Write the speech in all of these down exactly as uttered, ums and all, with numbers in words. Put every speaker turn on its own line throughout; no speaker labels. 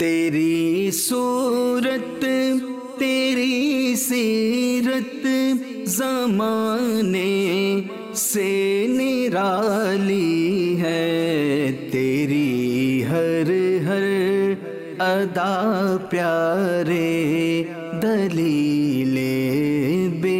تیری صورت تیری سیرت زمانے سے نرالی ہے، تیری ہر ہر ادا پیارے دلیل بے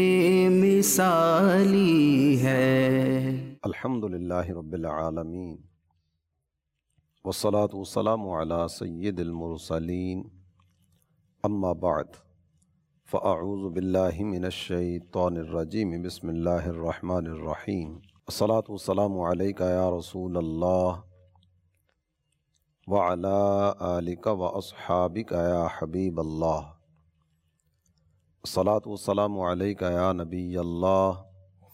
مثالی ہے۔
الحمدللہ رب العالمین والصلاة والسلام علی سید المرسلین، اما بعد فاعوذ باللہ من الشیطان الرجیم، بسم اللہ الرحمن الرحیم۔ الصلاة والسلام علیک یا رسول اللہ وعلی آلک واصحابک یا حبیب اللہ۔ الصلاة والسلام علیک یا نبی اللہ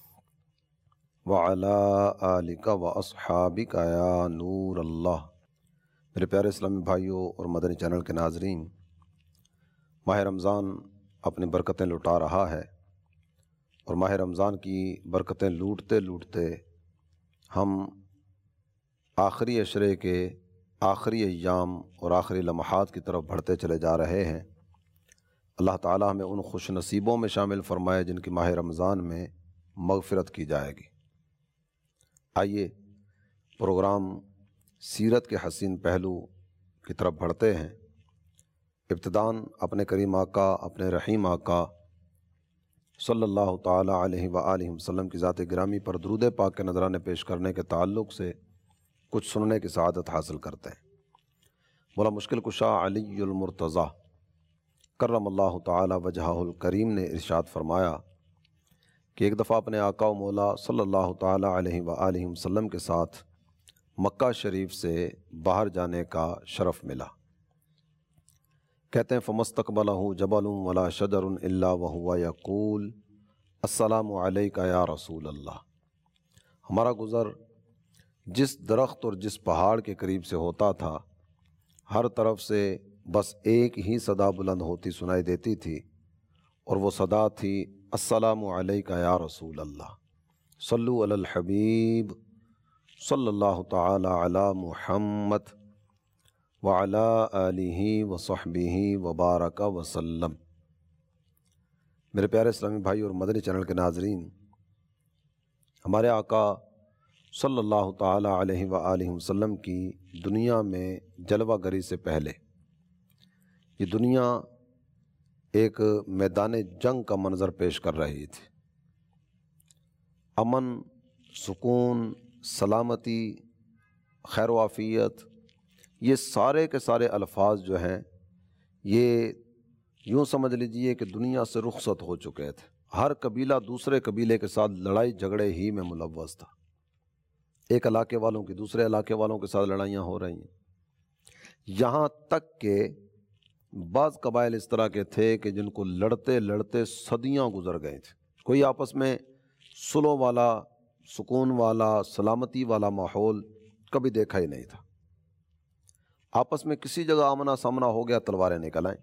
وعلی آلک واصحابک یا نور اللہ۔ میرے پیارے اسلامی بھائیوں اور مدنی چینل کے ناظرین، ماہ رمضان اپنی برکتیں لٹا رہا ہے، اور ماہ رمضان کی برکتیں لوٹتے لوٹتے ہم آخری عشرے کے آخری ایام اور آخری لمحات کی طرف بڑھتے چلے جا رہے ہیں۔ اللہ تعالی ہمیں ان خوش نصیبوں میں شامل فرمائے جن کی ماہ رمضان میں مغفرت کی جائے گی۔ آئیے پروگرام سیرت کے حسین پہلو کی طرف بڑھتے ہیں۔ ابتداً اپنے کریم آقا، اپنے رحیم آقا صلی اللہ تعالی علیہ وآلہ وسلم کی ذات گرامی پر درود پاک کے نذرانے پیش کرنے کے تعلق سے کچھ سننے کی سعادت حاصل کرتے ہیں۔ مولا مشکل کشا علی المرتضیٰ کرم اللہ تعالی وجہہ الکریم نے ارشاد فرمایا کہ ایک دفعہ اپنے آقا و مولا صلی اللہ تعالی علیہ وآلہ وسلم کے ساتھ مکہ شریف سے باہر جانے کا شرف ملا۔ کہتے ہیں فَمَسْتَقْبَلَهُ جَبَلٌ وَلَا شَجَرٌ إِلَّا وَهُوَ يَقُولُ السلام علیکہ یا رسول اللہ۔ ہمارا گزر جس درخت اور جس پہاڑ کے قریب سے ہوتا تھا، ہر طرف سے بس ایک ہی صدا بلند ہوتی سنائی دیتی تھی، اور وہ صدا تھی السلام علیکہ یا رسول اللہ، صلو علی الحبیب صلی اللہ تعالی علی محمد وعلی آلہ وصحبہ وبارک وسلم۔ میرے پیارے اسلامی بھائی اور مدنی چینل کے ناظرین، ہمارے آقا صلی اللہ تعالی علیہ وآلہ وسلم کی دنیا میں جلوہ گری سے پہلے یہ دنیا ایک میدان جنگ کا منظر پیش کر رہی تھی۔ امن، سکون، سلامتی، خیر و عافیت، یہ سارے کے سارے الفاظ جو ہیں یہ یوں سمجھ لیجئے کہ دنیا سے رخصت ہو چکے تھے۔ ہر قبیلہ دوسرے قبیلے کے ساتھ لڑائی جھگڑے ہی میں ملوث تھا۔ ایک علاقے والوں کی دوسرے علاقے والوں کے ساتھ لڑائیاں ہو رہی ہیں، یہاں تک کہ بعض قبائل اس طرح کے تھے کہ جن کو لڑتے لڑتے صدیاں گزر گئے تھے۔ کوئی آپس میں سلو والا، سکون والا، سلامتی والا ماحول کبھی دیکھا ہی نہیں تھا۔ آپس میں کسی جگہ آمنا سامنا ہو گیا، تلواریں نکل آئیں۔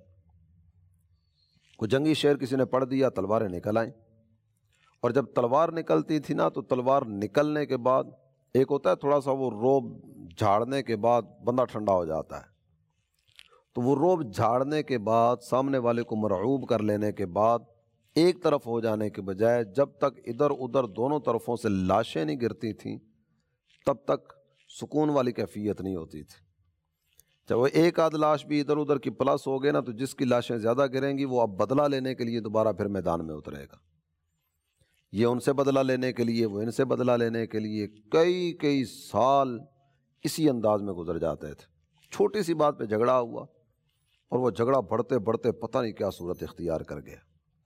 کوئی جنگی شعر کسی نے پڑھ دیا، تلواریں نکل آئیں۔ اور جب تلوار نکلتی تھی نا، تو تلوار نکلنے کے بعد ایک ہوتا ہے تھوڑا سا وہ روب جھاڑنے کے بعد بندہ ٹھنڈا ہو جاتا ہے، تو وہ روب جھاڑنے کے بعد سامنے والے کو مرعوب کر لینے کے بعد ایک طرف ہو جانے کے بجائے جب تک ادھر ادھر دونوں طرفوں سے لاشیں نہیں گرتی تھیں تب تک سکون والی کیفیت نہیں ہوتی تھی۔ جب وہ ایک آدھ لاش بھی ادھر ادھر کی پلس ہو گئے نا، تو جس کی لاشیں زیادہ گریں گی وہ اب بدلہ لینے کے لیے دوبارہ پھر میدان میں اترے گا۔ یہ ان سے بدلہ لینے کے لیے، وہ ان سے بدلہ لینے کے لیے کئی کئی سال اسی انداز میں گزر جاتے تھے۔ چھوٹی سی بات پہ جھگڑا ہوا اور وہ جھگڑا بڑھتے بڑھتے پتہ نہیں کیا صورت اختیار کر گیا۔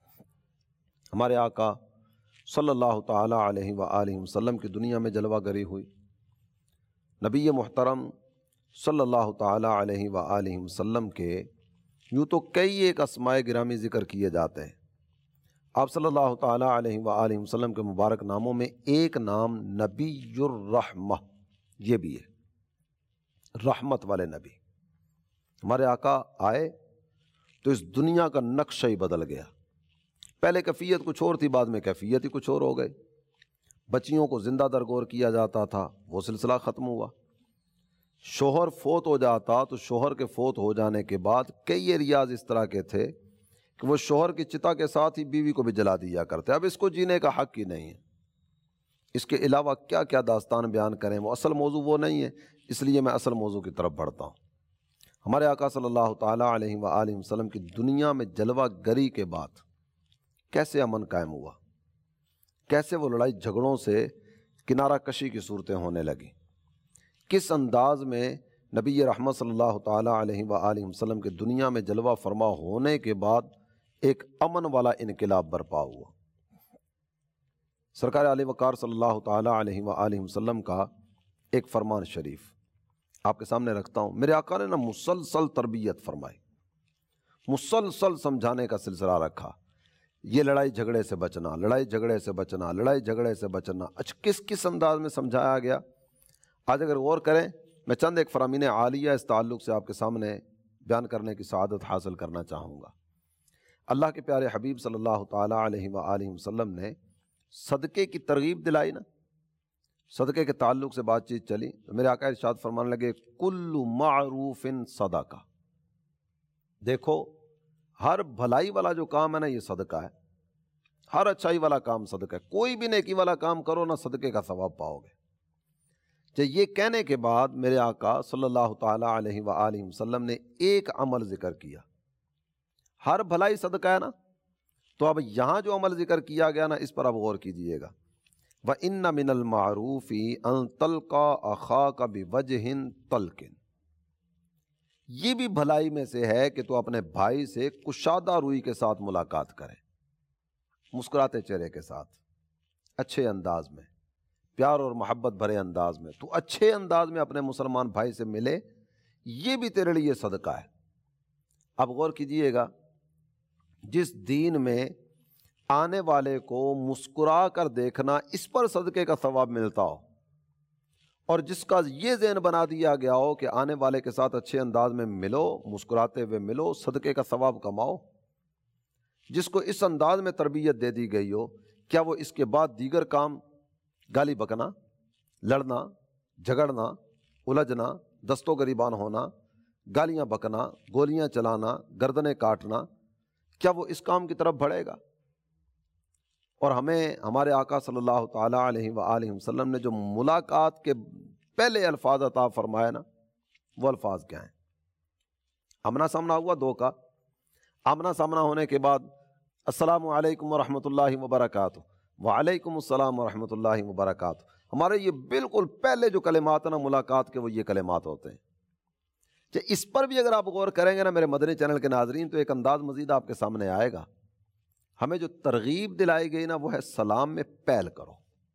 ہمارے آقا صلی اللہ تعالی علیہ وآلہ وسلم کی دنیا میں جلوہ گری ہوئی۔ نبی محترم صلی اللہ تعالی علیہ وآلہ وسلم کے یوں تو کئی ایک اسماء گرامی ذکر کیے جاتے ہیں۔ آپ صلی اللہ تعالی علیہ وآلہ وسلم کے مبارک ناموں میں ایک نام نبی الرحمہ یہ بھی ہے، رحمت والے نبی۔ ہمارے آقا آئے تو اس دنیا کا نقشہ ہی بدل گیا۔ پہلے کیفیت کچھ اور تھی، بعد میں کیفیت ہی کچھ اور ہو گئی۔ بچیوں کو زندہ درگور کیا جاتا تھا، وہ سلسلہ ختم ہوا۔ شوہر فوت ہو جاتا تو شوہر کے فوت ہو جانے کے بعد کئی ایریاز اس طرح کے تھے کہ وہ شوہر کی چتا کے ساتھ ہی بیوی کو بھی جلا دیا کرتے. اب اس کو جینے کا حق ہی نہیں ہے. اس کے علاوہ کیا کیا داستان بیان کریں، وہ اصل موضوع وہ نہیں ہے، اس لیے میں اصل موضوع کی طرف بڑھتا ہوں. ہمارے آقا صلی اللہ تعالیٰ علیہ وآلہ وسلم کی دنیا میں جلوہ گری کے بعد کیسے امن قائم ہوا، کیسے وہ لڑائی جھگڑوں سے کنارہ کشی کی صورتیں ہونے لگی، کس انداز میں نبی رحمت صلی اللہ تعالیٰ علیہ وآلہ وسلم کے دنیا میں جلوہ فرما ہونے کے بعد ایک امن والا انقلاب برپا ہوا. سرکار علی وقار صلی اللہ تعالیٰ علیہ وآلہ وسلم کا ایک فرمان شریف آپ کے سامنے رکھتا ہوں. میرے آقا نے نا مسلسل تربیت فرمائی، مسلسل سمجھانے کا سلسلہ رکھا. یہ لڑائی جھگڑے سے بچنا، لڑائی جھگڑے سے بچنا، لڑائی جھگڑے سے بچنا. اچھا کس کس انداز میں سمجھایا گیا؟ آج اگر غور کریں، میں چند ایک فرامین عالیہ اس تعلق سے آپ کے سامنے بیان کرنے کی سعادت حاصل کرنا چاہوں گا. اللہ کے پیارے حبیب صلی اللہ تعالیٰ علیہ وآلہ وسلم نے صدقے کی ترغیب دلائی نا، صدقے کے تعلق سے بات چیت چلی تو میرے آقا ارشاد فرمانے لگے کل معروف صدقہ. دیکھو ہر بھلائی والا جو کام ہے نا یہ صدقہ ہے، ہر اچھائی والا کام صدقہ ہے. کوئی بھی نیکی والا کام کرو نا صدقے کا ثواب پاؤ گے. جب یہ کہنے کے بعد میرے آقا صلی اللہ تعالیٰ علیہ وآلہ وسلم نے ایک عمل ذکر کیا. ہر بھلائی صدقہ ہے نا، تو اب یہاں جو عمل ذکر کیا گیا نا اس پر اب غور کیجئے گا. وَإِنَّ مِنَ الْمَعْرُوفِ أَن تَلْقَى أَخَاكَ بِوَجْهٍ طَلْقٍ. یہ بھی بھلائی میں سے ہے کہ تو اپنے بھائی سے کشادہ روئی کے ساتھ ملاقات کرے، مسکراتے چہرے کے ساتھ، اچھے انداز میں، پیار اور محبت بھرے انداز میں تو اچھے انداز میں اپنے مسلمان بھائی سے ملے. یہ بھی تیرے لیے صدقہ ہے. اب غور کیجئے گا، جس دین میں آنے والے کو مسکرا کر دیکھنا اس پر صدقے کا ثواب ملتا ہو، اور جس کا یہ ذہن بنا دیا گیا ہو کہ آنے والے کے ساتھ اچھے انداز میں ملو، مسکراتے ہوئے ملو، صدقے کا ثواب کماؤ، جس کو اس انداز میں تربیت دے دی گئی ہو، کیا وہ اس کے بعد دیگر کام، گالی بکنا، لڑنا، جھگڑنا، الجھنا، دستوں گریبان ہونا، گالیاں بکنا، گولیاں چلانا، گردنیں کاٹنا، کیا وہ اس کام کی طرف بڑھے گا؟ اور ہمیں ہمارے آقا صلی اللہ تعالیٰ علیہ وآلہ وسلم نے جو ملاقات کے پہلے الفاظ عطا فرمائے نا، وہ الفاظ کیا ہیں؟ آمنا سامنا ہوا دو کا. آمنا سامنا ہونے کے بعد السلام علیکم ورحمۃ اللہ وبرکاتہ، وعلیکم السلام ورحمۃ اللہ وبرکاتہ. ہمارے یہ بالکل پہلے جو کلمات ہیں نا ملاقات کے، وہ یہ کلمات ہوتے ہیں. کہ اس پر بھی اگر آپ غور کریں گے نا میرے مدنی چینل کے ناظرین، تو ایک انداز مزید آپ کے سامنے آئے گا. ہمیں جو ترغیب دلائی گئی نا وہ ہے سلام میں پہل کرو.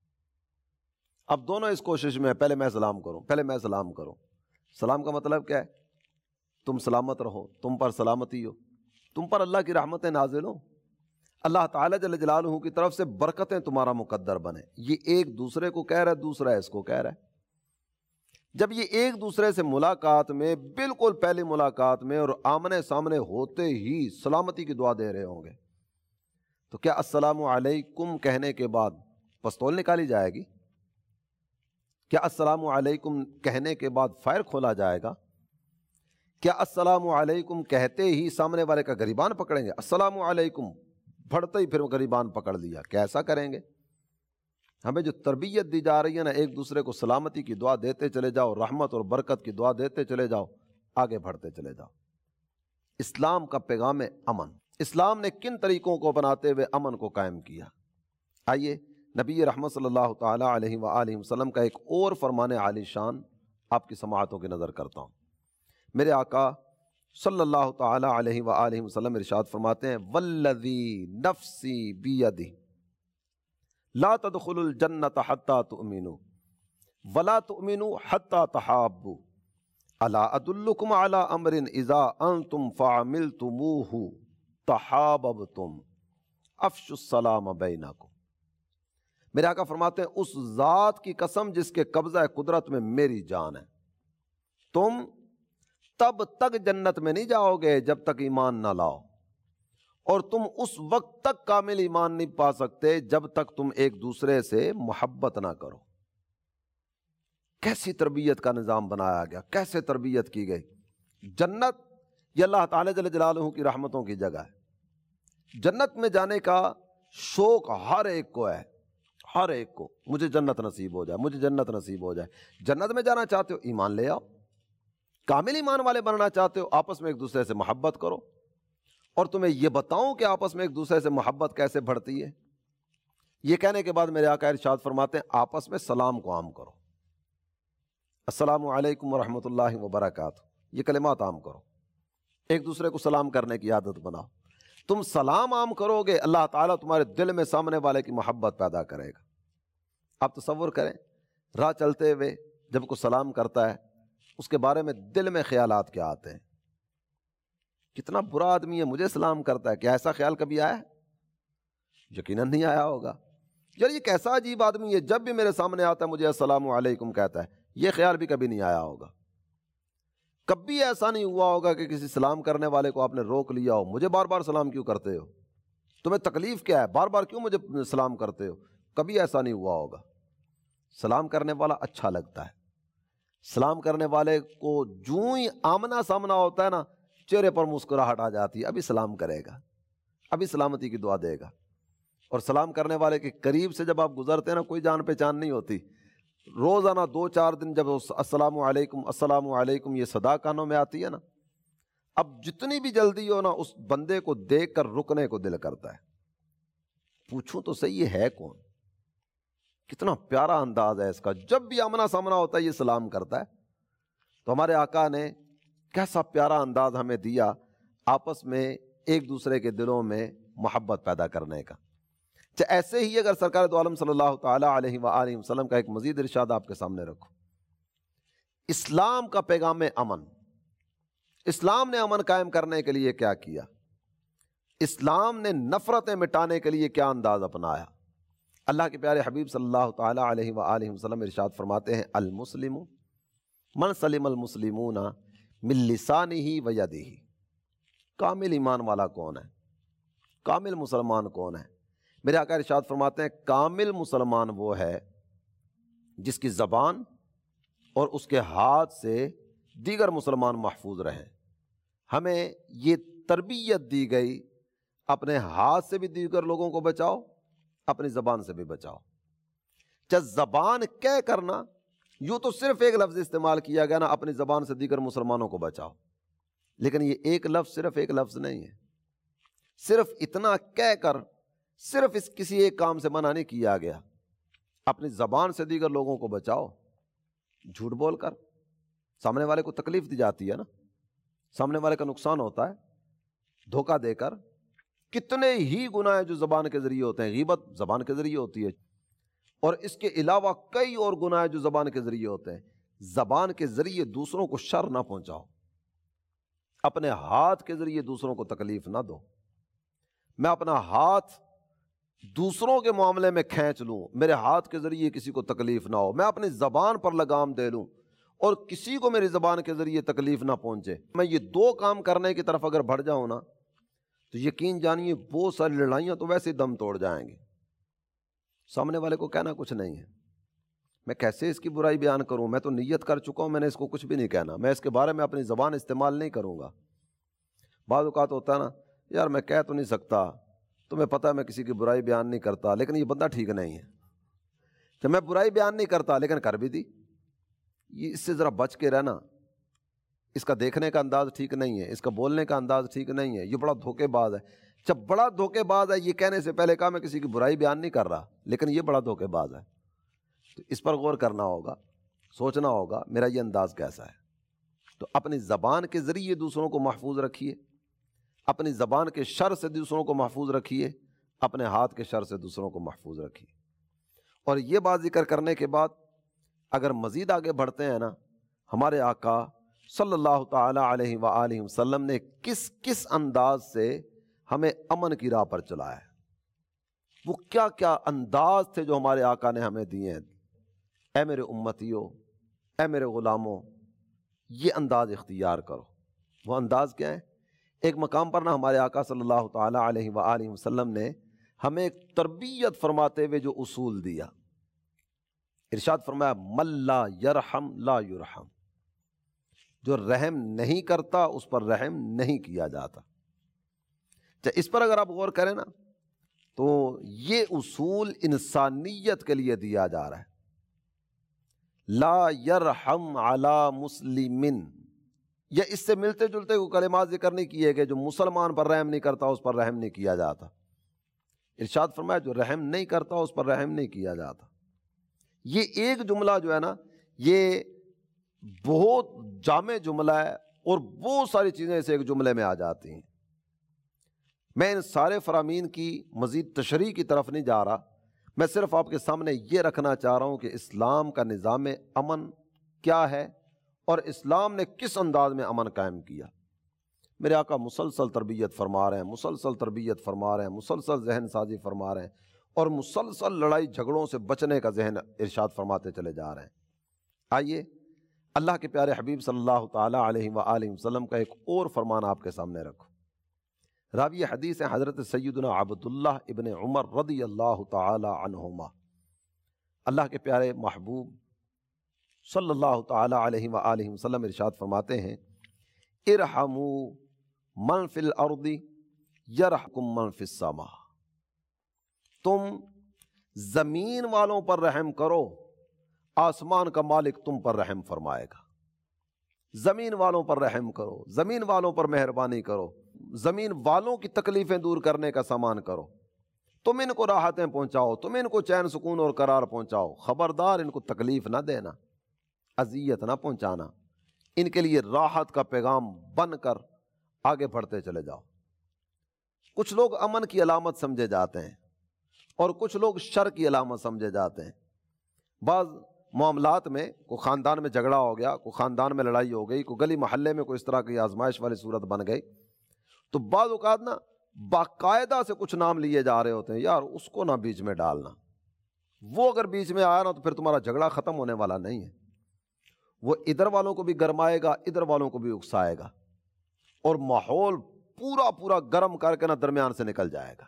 اب دونوں اس کوشش میں ہے، پہلے میں سلام کروں، پہلے میں سلام کروں. سلام کا مطلب کیا ہے؟ تم سلامت رہو، تم پر سلامتی ہو، تم پر اللہ کی رحمتیں نازل ہوں، اللہ تعالیٰ جل جلالہ کی طرف سے برکتیں تمہارا مقدر بنے. یہ ایک دوسرے کو کہہ رہا ہے، دوسرا اس کو کہہ رہا ہے. جب یہ ایک دوسرے سے ملاقات میں، بالکل پہلی ملاقات میں اور آمنے سامنے ہوتے ہی سلامتی کی دعا دے رہے ہوں گے، تو کیا السلام علیکم کہنے کے بعد پستول نکالی جائے گی؟ کیا السلام علیکم کہنے کے بعد فائر کھولا جائے گا؟ کیا السلام علیکم کہتے ہی سامنے والے کا گریبان پکڑیں گے؟ السلام علیکم بڑھتے ہی پھر وہ گریبان پکڑ لیا، کیسا کریں گے؟ ہمیں جو تربیت دی جا رہی ہے نا، ایک دوسرے کو سلامتی کی دعا دیتے چلے جاؤ، رحمت اور برکت کی دعا دیتے چلے جاؤ، آگے بڑھتے چلے جاؤ. اسلام کا پیغام ہے امن. اسلام نے کن طریقوں کو بناتے ہوئے امن کو قائم کیا؟ آئیے نبی رحمت صلی اللہ تعالیٰ علیہ وآلہ وسلم کا ایک اور فرمان عالی شان آپ کی سماعتوں کی نظر کرتا ہوں. میرے آقا صلی اللہ تعالیٰ علیہ وآلہ وسلم ارشاد فرماتے ہیں والذی نفسی بیدہ لا تدخلوا الجنة حتى تؤمنوا ولا تؤمنوا حتى تحابوا الا ادلکم علی امر اذا انتم فعملتموه تحاببتم افشوا السلام بینکم. میرے آقا فرماتے ہیں اس ذات کی قسم جس کے قبضہ قدرت میں میری جان ہے، تم تب تک جنت میں نہیں جاؤ گے جب تک ایمان نہ لاؤ، اور تم اس وقت تک کامل ایمان نہیں پا سکتے جب تک تم ایک دوسرے سے محبت نہ کرو. کیسی تربیت کا نظام بنایا گیا، کیسے تربیت کی گئی۔ جنت یہ اللہ تعالیٰ جل جلالہ کی رحمتوں کی جگہ ہے۔ جنت میں جانے کا شوق ہر ایک کو ہے، ہر ایک کو، مجھے جنت نصیب ہو جائے، مجھے جنت نصیب ہو جائے۔ جنت میں جانا چاہتے ہو ایمان لے آؤ، کامل ایمان والے بننا چاہتے ہو آپس میں ایک دوسرے سے محبت کرو۔ اور تمہیں یہ بتاؤں کہ آپس میں ایک دوسرے سے محبت کیسے بڑھتی ہے۔ یہ کہنے کے بعد میرے آقا ارشاد فرماتے ہیں آپس میں سلام کو عام کرو، السلام علیکم ورحمۃ اللہ وبرکاتہ، یہ کلمات عام کرو، ایک دوسرے کو سلام کرنے کی عادت بناؤ۔ تم سلام عام کرو گے، اللہ تعالیٰ تمہارے دل میں سامنے والے کی محبت پیدا کرے گا۔ آپ تصور کریں، راہ چلتے ہوئے جب کوئی سلام کرتا ہے اس کے بارے میں دل میں خیالات کیا آتے ہیں، کتنا برا آدمی ہے، مجھے سلام کرتا ہے، کیا ایسا خیال کبھی آیا ہے؟ یقیناً نہیں آیا ہوگا۔ یار یہ کیسا عجیب آدمی ہے، جب بھی میرے سامنے آتا ہے مجھے السلام علیکم کہتا ہے، یہ خیال بھی کبھی نہیں آیا ہوگا۔ کبھی ایسا نہیں ہوا ہوگا کہ کسی سلام کرنے والے کو آپ نے روک لیا ہو، مجھے بار بار سلام کیوں کرتے ہو، تمہیں تکلیف کیا ہے، بار بار کیوں مجھے سلام کرتے ہو، کبھی ایسا نہیں ہوا ہوگا۔ سلام کرنے والا اچھا لگتا ہے، سلام کرنے والے کو جوں ہی آمنا سامنا ہوتا ہے نا، چہرے پر مسکراہٹ آ جاتی ہے، ابھی سلام کرے گا، ابھی سلامتی کی دعا دے گا۔ اور سلام کرنے والے کے قریب سے جب آپ گزرتے ہیں نا، کوئی جان پہچان نہیں ہوتی، روزانہ دو چار دن جب السلام علیکم السلام علیکم یہ صدا کانوں میں آتی ہے نا، اب جتنی بھی جلدی ہو نا اس بندے کو دیکھ کر رکنے کو دل کرتا ہے، پوچھوں تو صحیح یہ ہے کون، کتنا پیارا انداز ہے اس کا، جب بھی آمنا سامنا ہوتا ہے یہ سلام کرتا ہے۔ تو ہمارے آقا نے کیسا پیارا انداز ہمیں دیا آپس میں ایک دوسرے کے دلوں میں محبت پیدا کرنے کا۔ ایسے ہی اگر سرکار دو عالم صلی اللہ تعالیٰ علیہ وآلہ وسلم کا ایک مزید ارشاد آپ کے سامنے رکھو، اسلام کا پیغام امن، اسلام نے امن قائم کرنے کے لیے کیا کیا، اسلام نے نفرتیں مٹانے کے لیے کیا انداز اپنایا۔ اللہ کے پیارے حبیب صلی اللہ تعالیٰ علیہ وآلہ وسلم ارشاد فرماتے ہیں المسلم من سلم المسلمون من لسانہ و یدہ، کامل ایمان والا کون ہے، کامل مسلمان کون ہے؟ میرے آقا ارشاد فرماتے ہیں کامل مسلمان وہ ہے جس کی زبان اور اس کے ہاتھ سے دیگر مسلمان محفوظ رہیں۔ ہمیں یہ تربیت دی گئی اپنے ہاتھ سے بھی دیگر لوگوں کو بچاؤ، اپنی زبان سے بھی بچاؤ۔ چاہے زبان کہہ کرنا، یوں تو صرف ایک لفظ استعمال کیا گیا نا، اپنی زبان سے دیگر مسلمانوں کو بچاؤ، لیکن یہ ایک لفظ صرف ایک لفظ نہیں ہے، صرف اتنا کہہ کر صرف اس کسی ایک کام سے منع نہیں کیا گیا، اپنی زبان سے دیگر لوگوں کو بچاؤ۔ جھوٹ بول کر سامنے والے کو تکلیف دی جاتی ہے نا، سامنے والے کا نقصان ہوتا ہے، دھوکہ دے کر کتنے ہی گناہ جو زبان کے ذریعے ہوتے ہیں، غیبت زبان کے ذریعے ہوتی ہے، اور اس کے علاوہ کئی اور گناہ جو زبان کے ذریعے ہوتے ہیں۔ زبان کے ذریعے دوسروں کو شر نہ پہنچاؤ، اپنے ہاتھ کے ذریعے دوسروں کو تکلیف نہ دو۔ میں اپنا ہاتھ دوسروں کے معاملے میں کھینچ لوں، میرے ہاتھ کے ذریعے کسی کو تکلیف نہ ہو، میں اپنی زبان پر لگام دے لوں اور کسی کو میری زبان کے ذریعے تکلیف نہ پہنچے، میں یہ دو کام کرنے کی طرف اگر بڑھ جاؤں نا تو یقین جانیے بہت ساری لڑائیاں تو ویسے دم توڑ جائیں گی۔ سامنے والے کو کہنا کچھ نہیں ہے، میں کیسے اس کی برائی بیان کروں، میں تو نیت کر چکا ہوں، میں نے اس کو کچھ بھی نہیں کہنا، میں اس کے بارے میں اپنی زبان استعمال نہیں کروں گا۔ بعض اوقات ہوتا ہے نا، یار میں کہہ تو نہیں سکتا، تمہیں پتہ ہے میں کسی کی برائی بیان نہیں کرتا، لیکن یہ بندہ ٹھیک نہیں ہے، کہ میں برائی بیان نہیں کرتا لیکن کر بھی دی، یہ اس سے ذرا بچ کے رہنا، اس کا دیکھنے کا انداز ٹھیک نہیں ہے، اس کا بولنے کا انداز ٹھیک نہیں ہے، یہ بڑا دھوکے باز ہے۔ جب بڑا دھوکے باز ہے، یہ کہنے سے پہلے کہا میں کسی کی برائی بیان نہیں کر رہا لیکن یہ بڑا دھوکے باز ہے، تو اس پر غور کرنا ہوگا، سوچنا ہوگا میرا یہ انداز کیسا ہے۔ تو اپنی زبان کے ذریعے دوسروں کو محفوظ رکھیے، اپنی زبان کے شر سے دوسروں کو محفوظ رکھیے، اپنے ہاتھ کے شر سے دوسروں کو محفوظ رکھیے۔ اور یہ بات ذکر کرنے کے بعد اگر مزید آگے بڑھتے ہیں نا، ہمارے آقا صلی اللہ تعالی علیہ وآلہ وسلم نے کس کس انداز سے ہمیں امن کی راہ پر چلایا ہے، وہ کیا کیا انداز تھے جو ہمارے آقا نے ہمیں دیے ہیں۔ اے میرے امتیوں، اے میرے غلاموں، یہ انداز اختیار کرو۔ وہ انداز کیا ہے؟ ایک مقام پر نا ہمارے آقا صلی اللہ تعالی علیہ وآلہ وسلم نے ہمیں ایک تربیت فرماتے ہوئے جو اصول دیا، ارشاد فرمایا من لا یرحم لا یرحم، جو رحم نہیں کرتا اس پر رحم نہیں کیا جاتا۔ اس پر اگر آپ غور کریں نا تو یہ اصول انسانیت کے لیے دیا جا رہا ہے۔ لا یرحم علی مسلمن، یا اس سے ملتے جلتے کوئی کلمات ذکر نہیں کیے گئے، جو مسلمان پر رحم نہیں کرتا اس پر رحم نہیں کیا جاتا۔ ارشاد فرمایا جو رحم نہیں کرتا اس پر رحم نہیں کیا جاتا۔ یہ ایک جملہ جو ہے نا یہ بہت جامع جملہ ہے، اور بہت ساری چیزیں اس ایک جملے میں آ جاتی ہیں۔ میں ان سارے فرامین کی مزید تشریح کی طرف نہیں جا رہا، میں صرف آپ کے سامنے یہ رکھنا چاہ رہا ہوں کہ اسلام کا نظام امن کیا ہے اور اسلام نے کس انداز میں امن قائم کیا۔ میرے آقا مسلسل تربیت فرما رہے ہیں، مسلسل تربیت فرما رہے ہیں، مسلسل ذہن سازی فرما رہے ہیں، اور مسلسل لڑائی جھگڑوں سے بچنے کا ذہن ارشاد فرماتے چلے جا رہے ہیں۔ آئیے اللہ کے پیارے حبیب صلی اللہ تعالیٰ علیہ وآلہ وسلم کا ایک اور فرمان آپ کے سامنے رکھو۔ راوی حدیث ہیں حضرت سیدنا عبداللہ ابن عمر رضی اللہ تعالی عنہما۔ اللہ کے پیارے محبوب صلی اللہ تعالی علیہ وآلہ وسلم ارشاد فرماتے ہیں ارحموا من فی الارض یرحمکم من فی السماء، تم زمین والوں پر رحم کرو، آسمان کا مالک تم پر رحم فرمائے گا۔ زمین والوں پر رحم کرو، زمین والوں پر مہربانی کرو، زمین والوں کی تکلیفیں دور کرنے کا سامان کرو، تم ان کو راحتیں پہنچاؤ، تم ان کو چین سکون اور قرار پہنچاؤ، خبردار ان کو تکلیف نہ دینا، اذیت نہ پہنچانا، ان کے لیے راحت کا پیغام بن کر آگے بڑھتے چلے جاؤ۔ کچھ لوگ امن کی علامت سمجھے جاتے ہیں اور کچھ لوگ شر کی علامت سمجھے جاتے ہیں۔ بعض معاملات میں کوئی خاندان میں جھگڑا ہو گیا، کوئی خاندان میں لڑائی ہو گئی، کوئی گلی محلے میں کوئی اس طرح کی آزمائش والی صورت بن گئی، تو بعض اوقات نا باقاعدہ سے کچھ نام لیے جا رہے ہوتے ہیں، یار اس کو نہ بیچ میں ڈالنا، وہ اگر بیچ میں آیا نا تو پھر تمہارا جھگڑا ختم ہونے والا نہیں ہے، وہ ادھر والوں کو بھی گرمائے گا، ادھر والوں کو بھی اکسائے گا، اور ماحول پورا پورا گرم کر کے نا درمیان سے نکل جائے گا۔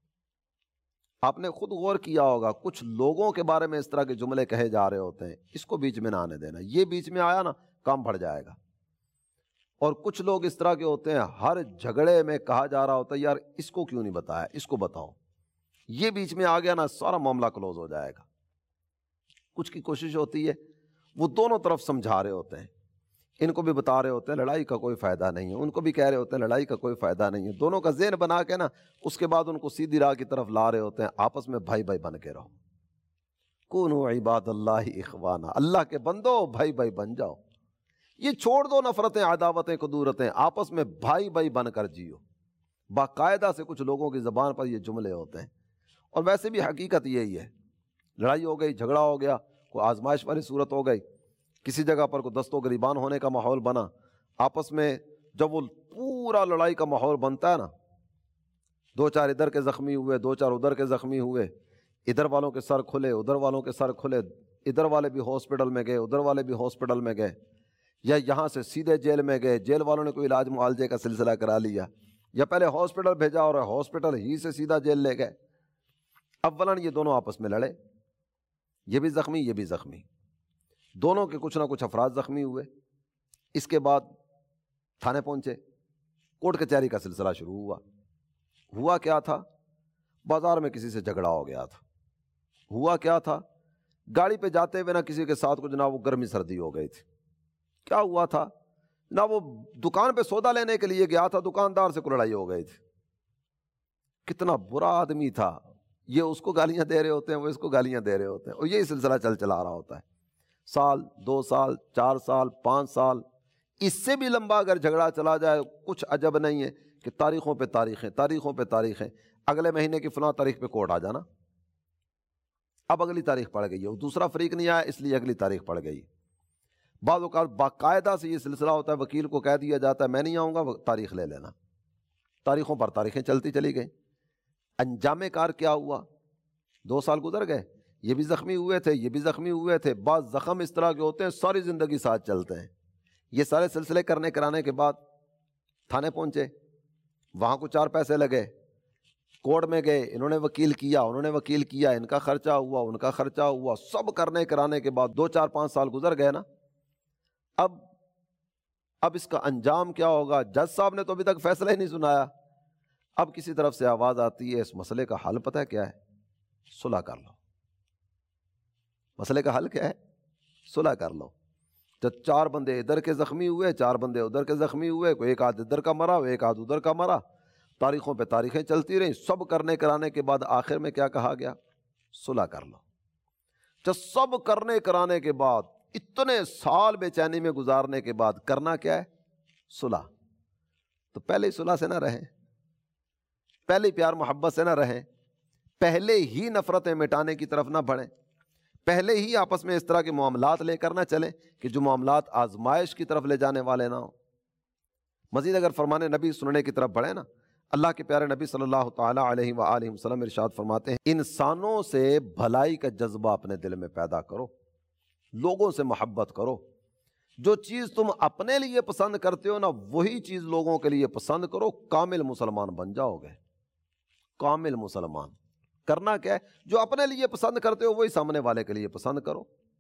آپ نے خود غور کیا ہوگا کچھ لوگوں کے بارے میں اس طرح کے جملے کہے جا رہے ہوتے ہیں، اس کو بیچ میں نہ آنے دینا، یہ بیچ میں آیا نا کام بڑھ جائے گا۔ اور کچھ لوگ اس طرح کے ہوتے ہیں، ہر جھگڑے میں کہا جا رہا ہوتا ہے یار اس کو کیوں نہیں بتایا، اس کو بتاؤ، یہ بیچ میں آ گیا نا سارا معاملہ کلوز ہو جائے گا۔ کچھ کی کوشش ہوتی ہے وہ دونوں طرف سمجھا رہے ہوتے ہیں، ان کو بھی بتا رہے ہوتے ہیں لڑائی کا کوئی فائدہ نہیں ہے، ان کو بھی کہہ رہے ہوتے ہیں لڑائی کا کوئی فائدہ نہیں ہے، دونوں کا ذہن بنا کے نا اس کے بعد ان کو سیدھی راہ کی طرف لا رہے ہوتے ہیں۔ آپس میں بھائی بھائی بن کے رہو، کونوا عباد اللہ اخوانا، اللہ کے بندو بھائی بھائی بن جاؤ، یہ چھوڑ دو نفرتیں، عداوتیں، کدورتیں، آپس میں بھائی بھائی بن کر جیو۔ باقاعدہ سے کچھ لوگوں کی زبان پر یہ جملے ہوتے ہیں، اور ویسے بھی حقیقت یہی ہے، لڑائی ہو گئی، جھگڑا ہو گیا، کوئی آزمائش والی صورت ہو گئی، کسی جگہ پر کوئی دست و گریبان ہونے کا ماحول بنا، آپس میں جب وہ پورا لڑائی کا ماحول بنتا ہے نا، دو چار ادھر کے زخمی ہوئے، دو چار ادھر کے زخمی ہوئے، ادھر والوں کے سر کھلے، ادھر والوں کے سر کھلے، ادھر والے بھی ہاسپٹل میں گئے، ادھر والے بھی ہاسپٹل میں گئے، یا یہاں سے سیدھے جیل میں گئے، جیل والوں نے کوئی علاج معالجے کا سلسلہ کرا لیا، یا پہلے ہاسپٹل بھیجا اور ہاسپٹل ہی سے سیدھا جیل لے گئے۔ اولاً یہ دونوں آپس میں لڑے، یہ بھی زخمی یہ بھی زخمی، دونوں کے کچھ نہ کچھ افراد زخمی ہوئے، اس کے بعد تھانے پہنچے، کورٹ کچہری کا سلسلہ شروع ہوا۔ ہوا کیا تھا؟ بازار میں کسی سے جھگڑا ہو گیا تھا۔ ہوا کیا تھا؟ گاڑی پہ جاتے ہوئے نہ کسی کے ساتھ کچھ نہ وہ گرمی سردی ہو گئی تھی۔ کیا ہوا تھا؟ نہ وہ دکان پہ سودا لینے کے لیے گیا تھا، دکاندار سے کوئی لڑائی ہو گئی تھی۔ کتنا برا آدمی تھا، یہ اس کو گالیاں دے رہے ہوتے ہیں، وہ اس کو گالیاں دے رہے ہوتے ہیں، اور یہی سلسلہ چل چلا رہا ہوتا ہے، سال دو سال چار سال پانچ سال، اس سے بھی لمبا اگر جھگڑا چلا جائے کچھ عجب نہیں ہے کہ تاریخوں پہ تاریخیں تاریخوں پہ تاریخیں، اگلے مہینے کی فلاں تاریخ پہ کورٹ آ جانا، اب اگلی تاریخ پڑ گئی ہے، وہ دوسرا فریق نہیں آیا اس لیے اگلی تاریخ پڑ گئی۔ بعض اوقات باقاعدہ سے یہ سلسلہ ہوتا ہے، وکیل کو کہہ دیا جاتا ہے میں نہیں آؤں گا، تاریخ لے لینا، تاریخوں پر تاریخیں چلتی چلی گئی۔ انجام کار کیا ہوا؟ دو سال گزر گئے، یہ بھی زخمی ہوئے تھے یہ بھی زخمی ہوئے تھے، بعض زخم اس طرح کے ہوتے ہیں ساری زندگی ساتھ چلتے ہیں۔ یہ سارے سلسلے کرنے کرانے کے بعد تھانے پہنچے، وہاں کو چار پیسے لگے، کورٹ میں گئے، انہوں نے وکیل کیا، انہوں نے وکیل کیا، ان کا خرچہ ہوا، ان کا خرچہ ہوا، سب کرنے کرانے کے بعد دو چار پانچ سال گزر گئے نا. اب اب اس کا انجام کیا ہوگا؟ جج صاحب نے تو ابھی تک فیصلہ ہی نہیں سنایا. اب کسی طرف سے آواز آتی ہے، اس مسئلے کا حل پتہ ہے کیا ہے؟ صلح کر لو. مسئلے کا حل کیا ہے؟ صلح کر لو. جب چار بندے ادھر کے زخمی ہوئے، چار بندے ادھر کے زخمی ہوئے، کوئی ایک آدھ ادھر کا مرا، ایک آدھ ادھر کا مرا، تاریخوں پہ تاریخیں چلتی رہیں. سب کرنے کرانے کے بعد آخر میں کیا کہا گیا؟ صلح کر لو. جب سب کرنے کرانے کے بعد اتنے سال بے چینی میں گزارنے کے بعد کرنا کیا ہے؟ صلح. تو پہلے ہی صلح سے نہ رہیں، پہلے ہی پیار محبت سے نہ رہیں، پہلے ہی نفرتیں مٹانے کی طرف نہ بڑھیں، پہلے ہی آپس میں اس طرح کے معاملات لے کر نہ چلیں کہ جو معاملات آزمائش کی طرف لے جانے والے نہ ہوں. مزید اگر فرمان نبی سننے کی طرف بڑھیں نا، اللہ کے پیارے نبی صلی اللہ تعالیٰ علیہ وآلہ وسلم ارشاد فرماتے ہیں، انسانوں سے بھلائی کا جذبہ اپنے دل میں پیدا کرو، لوگوں سے محبت کرو. جو چیز تم اپنے لیے پسند کرتے ہو نا، وہی چیز لوگوں کے لیے پسند کرو. کامل مسلمان بن جاؤ گے. کامل مسلمان کرنا کیا ہے؟ جو اپنے لیے پسند کرتے ہو وہی سامنے والے کے لیے پسند کرو.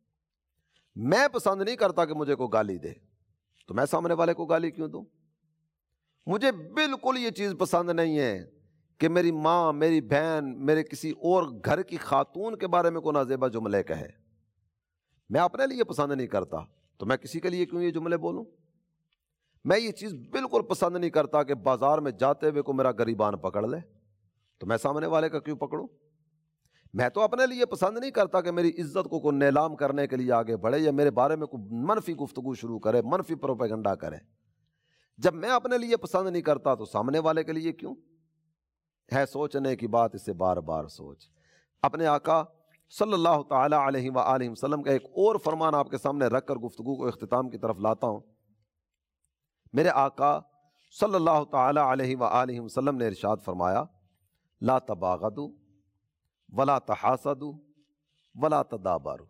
میں پسند نہیں کرتا کہ مجھے کوئی گالی دے، تو میں سامنے والے کو گالی کیوں دوں؟ مجھے بالکل یہ چیز پسند نہیں ہے کہ میری ماں، میری بہن، میرے کسی اور گھر کی خاتون کے بارے میں کوئی نازیبا جملے کہے. میں اپنے لیے پسند نہیں کرتا، تو میں کسی کے لیے کیوں یہ جملے بولوں؟ میں یہ چیز بالکل پسند نہیں کرتا کہ بازار میں جاتے ہوئے کو میرا گریبان پکڑ لے، تو میں سامنے والے کا کیوں پکڑوں؟ میں تو اپنے لیے پسند نہیں کرتا کہ میری عزت کو کوئی نیلام کرنے کے لیے آگے بڑھے یا میرے بارے میں کوئی منفی گفتگو شروع کرے، منفی پروپیگنڈا کرے. جب میں اپنے لیے پسند نہیں کرتا تو سامنے والے کے لیے کیوں؟ ہے سوچنے کی بات، اسے بار بار سوچ. اپنے آقا صلی اللہ تعالیٰ علیہ وآلہ وسلم کا ایک اور فرمان آپ کے سامنے رکھ کر گفتگو کو اختتام کی طرف لاتا ہوں. میرے آقا صلی اللہ تعالیٰ علیہ وآلہ وسلم نے ارشاد فرمایا، لا تباغضوا ولا تحاسدوا ولا تدابروا.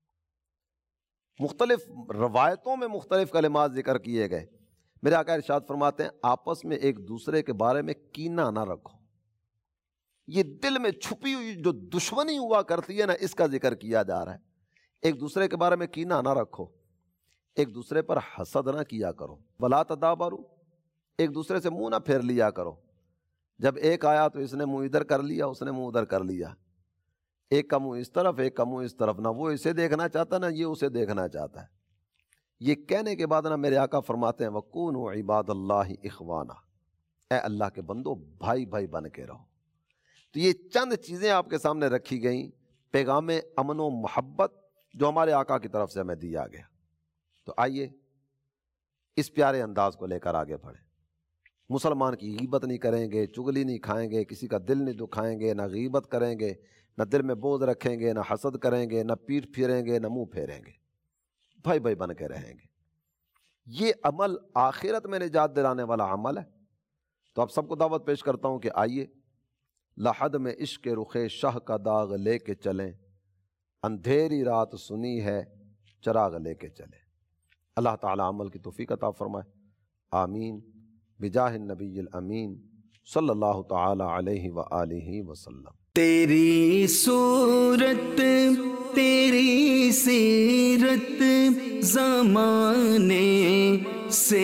مختلف روایتوں میں مختلف کلمات ذکر کیے گئے. میرے آقا ارشاد فرماتے ہیں، آپس میں ایک دوسرے کے بارے میں کینہ نہ رکھو. یہ دل میں چھپی ہوئی جو دشمنی ہوا کرتی ہے نا، اس کا ذکر کیا جا رہا ہے. ایک دوسرے کے بارے میں کینہ نہ رکھو، ایک دوسرے پر حسد نہ کیا کرو. ولا تدابروا، ایک دوسرے سے منہ نہ پھیر لیا کرو. جب ایک آیا تو اس نے منہ ادھر کر لیا، اس نے منہ ادھر کر لیا. ایک کا منہ اس طرف، ایک کا منہ اس طرف، نہ وہ اسے دیکھنا چاہتا نہ یہ اسے دیکھنا چاہتا ہے. یہ کہنے کے بعد نا میرے آقا فرماتے ہیں، وَكُونُوا عِبَادَ اللَّهِ إِخْوَانًا، اے اللہ کے بندو بھائی بھائی بن کے رہو. تو یہ چند چیزیں آپ کے سامنے رکھی گئیں، پیغام امن و محبت جو ہمارے آقا کی طرف سے ہمیں دیا گیا. تو آئیے اس پیارے انداز کو لے کر آگے بڑھیں. مسلمان کی غیبت نہیں کریں گے، چگلی نہیں کھائیں گے، کسی کا دل نہیں دکھائیں گے، نہ غیبت کریں گے، نہ دل میں بوجھ رکھیں گے، نہ حسد کریں گے، نہ پیٹھ پھیریں گے، نہ منہ پھیریں گے. بھائی بھائی بن کے رہیں گے. یہ عمل آخرت میں نجات دلانے والا عمل ہے. تو آپ سب کو دعوت پیش کرتا ہوں کہ آئیے لحد میں عشق رخ شاہ کا داغ لے کے چلیں، اندھیری رات سنی ہے چراغ لے کے چلیں. اللہ تعالی عمل کی توفیق عطا فرمائے. آمین بجاہ النبی الامین صلی اللہ تعالی علیہ وآلہ وسلم.
تیری صورت تیری سیرت زمانے سے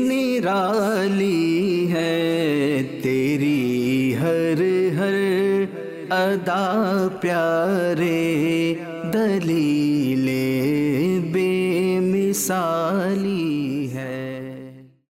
نرالی ہے، تیری ہر ہر ادا پیارے دلیل بے مثالی